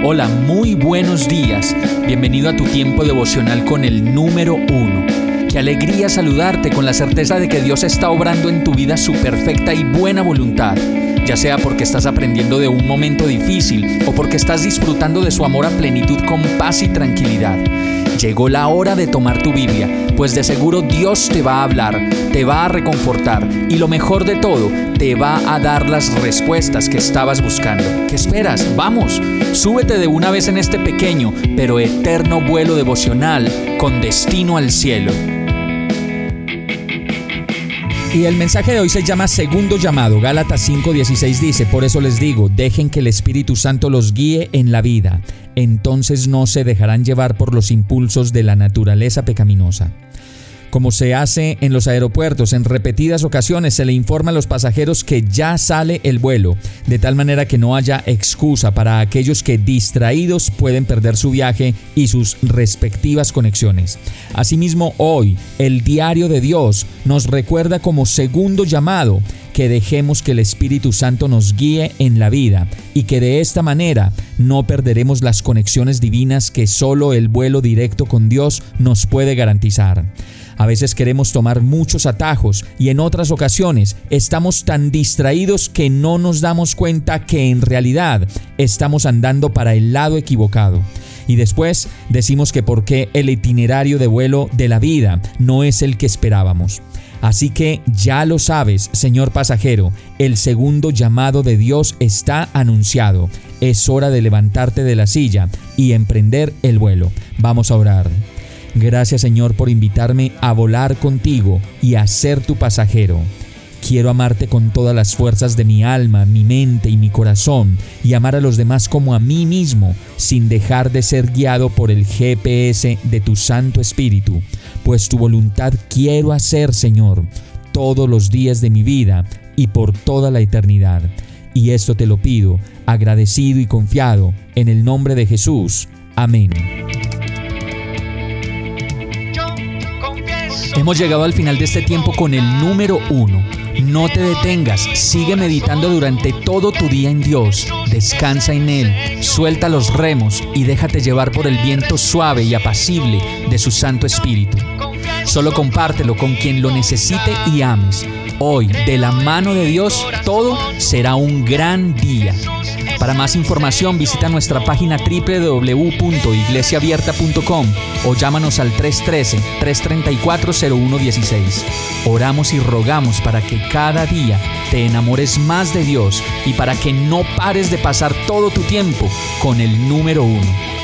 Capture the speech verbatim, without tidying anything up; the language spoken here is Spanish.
Hola, muy buenos días. Bienvenido a tu tiempo devocional con el número uno. Qué alegría saludarte con la certeza de que Dios está obrando en tu vida su perfecta y buena voluntad, ya sea porque estás aprendiendo de un momento difícil o porque estás disfrutando de su amor a plenitud con paz y tranquilidad. Llegó la hora de tomar tu Biblia, pues de seguro Dios te va a hablar, te va a reconfortar y lo mejor de todo, te va a dar las respuestas que estabas buscando. ¿Qué esperas? ¡Vamos! Súbete de una vez en este pequeño pero eterno vuelo devocional con destino al cielo. Y el mensaje de hoy se llama Segundo Llamado. Gálatas cinco dieciséis dice: por eso les digo, dejen que el Espíritu Santo los guíe en la vida. Entonces no se dejarán llevar por los impulsos de la naturaleza pecaminosa. Como se hace en los aeropuertos, en repetidas ocasiones se le informa a los pasajeros que ya sale el vuelo, de tal manera que no haya excusa para aquellos que distraídos pueden perder su viaje y sus respectivas conexiones. Asimismo, hoy, el diario de Dios nos recuerda como segundo llamado que dejemos que el Espíritu Santo nos guíe en la vida y que de esta manera no perderemos las conexiones divinas que solo el vuelo directo con Dios nos puede garantizar. A veces queremos tomar muchos atajos y en otras ocasiones estamos tan distraídos que no nos damos cuenta que en realidad estamos andando para el lado equivocado. Y después decimos que por qué el itinerario de vuelo de la vida no es el que esperábamos. Así que ya lo sabes, señor pasajero, el segundo llamado de Dios está anunciado. Es hora de levantarte de la silla y emprender el vuelo. Vamos a orar. Gracias, Señor, por invitarme a volar contigo y a ser tu pasajero. Quiero amarte con todas las fuerzas de mi alma, mi mente y mi corazón y amar a los demás como a mí mismo, sin dejar de ser guiado por el G P S de tu Santo Espíritu, pues tu voluntad quiero hacer, Señor, todos los días de mi vida y por toda la eternidad. Y esto te lo pido, agradecido y confiado, en el nombre de Jesús. Amén. Hemos llegado al final de este tiempo con el número uno. No te detengas, sigue meditando durante todo tu día en Dios. Descansa en Él, suelta los remos y déjate llevar por el viento suave y apacible de su Santo Espíritu. Solo compártelo con quien lo necesite y ames. Hoy, de la mano de Dios, todo será un gran día. Para más información visita nuestra página doble u doble u doble u punto iglesia abierta punto com o llámanos al tres uno tres, tres tres cuatro, cero uno uno seis. Oramos y rogamos para que cada día te enamores más de Dios y para que no pares de pasar todo tu tiempo con el número uno.